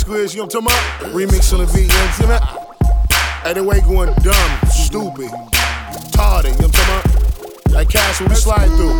Chris, you know what I'm talking about? Remix on the beat, you know what I'm saying? Hey, the way going dumb, stupid, retarded, you know what I'm talking about? Like Castle, we slide through.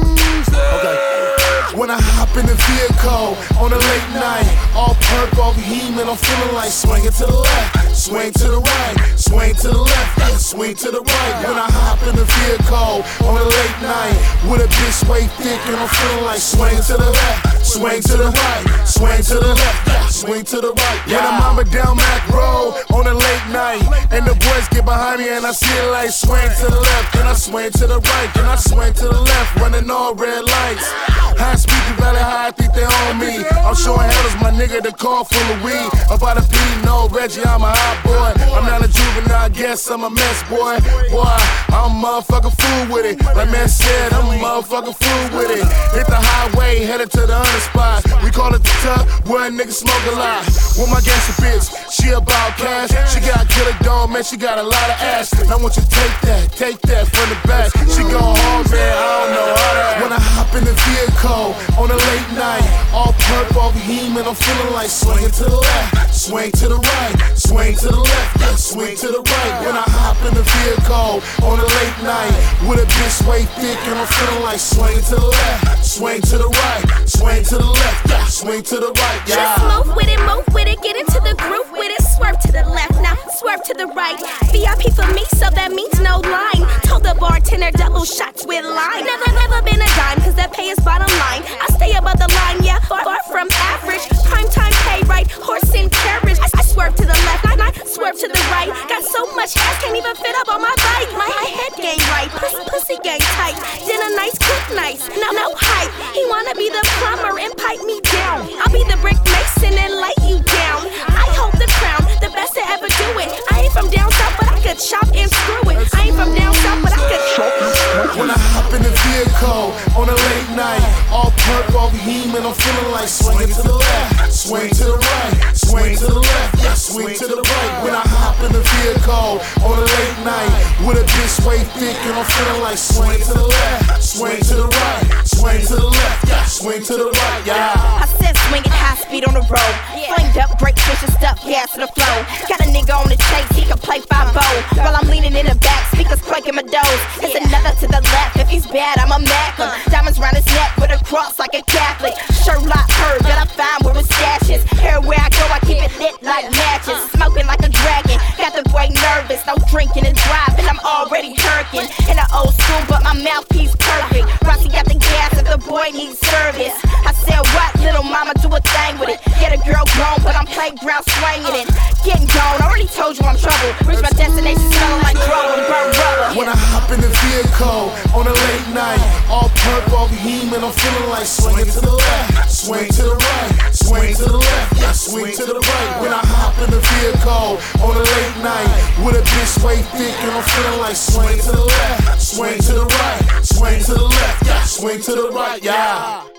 Okay. When I hop in the vehicle on a late night, all perk off Heeman, I'm feeling like swinging to the left, swing to the right, swing to the left, swing to the right. When I hop in the vehicle on a late night with a bitch way thick, and I'm feeling like swing to the left, swing to the right, swing to the left, swing to the right. When I'm mama down Mac Road on a late night, and the boys get behind me, and I see it like swing to the left, and I swing to the right, and I swing to the left, running all red lights. High speed to Valley High, I think they on me. I'm showing hell as my nigga, the car full of weed. About a P, no Reggie, I'm a hot boy. I'm not a juvenile, I guess I'm a mess, boy. Boy, I'm a motherfucking fool with it. Like man said, I'm a motherfucking fool with it. Hit the highway, headed to the under spot. We call it the tuck, where a nigga smoke a lot. With my gangster bitch, she about cash. She got killer dome, man, she got a lot of ass. I want you to take that from the back. She go hard, man, I don't know how that. When I hop in the vehicle on a late night, all perk off Heeman, I'm feeling like swinging to the left, swing to the right, swing to the left, swing to the right. When I hop in the vehicle on a late night with a bitch way thick, and I'm feeling like swinging to the left, swing to the right, swing to the left, swing to the right. Just move with it, get into the groove with it. Swerve to the left, now swerve to the right. VIP for me, so that means no line. Told the bartender double shots with lime. Never been a dime, cause that pay is bottom line. I stay above the line, yeah, far from average. Prime time pay right, horse and carriage. I swerve to the left, I swerve to the right. Got so much ass, can't even fit up on my bike. My head game right, pussy game tight. Dinner nice, cook nice, no hype. He wanna be the plumber and pipe me down. I'll be the brick mason and lay you down. I hold the crown, the best to ever do it. I ain't from down south, but I could chop and screw it. I ain't from down south, but I could chop and screw it. When I hop in the vehicle on a late night, all perk off Heeman, I'm feeling like swinging to the left, swing to the right, swing to the left, swing to the right. When I hop in the vehicle on a late night with a bitch way thick, and I'm feeling like swing to the left, swing to the right, swing to the left, swing to the right. I said swing at high speed on the road. Flamed up, break fish and stuff, gas to the flow. Got a nigga on the chase, he can play 5-0. While I'm leaning in the back, speakers quaking my doors. It's another to the left, if he's bad, I'ma mack him. Diamonds round his neck with a cross like a Catholic. Sherlock Herb, gotta find where his stash is. Everywhere I go, I keep it lit like matches. Smoking like a dragon, got the boy nervous. No drinking and driving, I'm already jerking. In the old school, but my mouthpiece perfect. Rossi got the gas if the boy needs service. I said what, little mama, do a thing with it. Get a girl grown, but I'm playground swinging it. Getting gone, I already told you I'm trouble. Reach my destination smelling like drum and burn rubber. When I hop in the vehicle on a late night, all perk off Heeman, I'm feeling like swinging to the left, swing to the right, swing to the left, swing to the right. When I hop in the vehicle on a late night with a bitch way thick, and I'm feeling like swing to the left, swing to the right, swing to the left, swing to the right, yeah.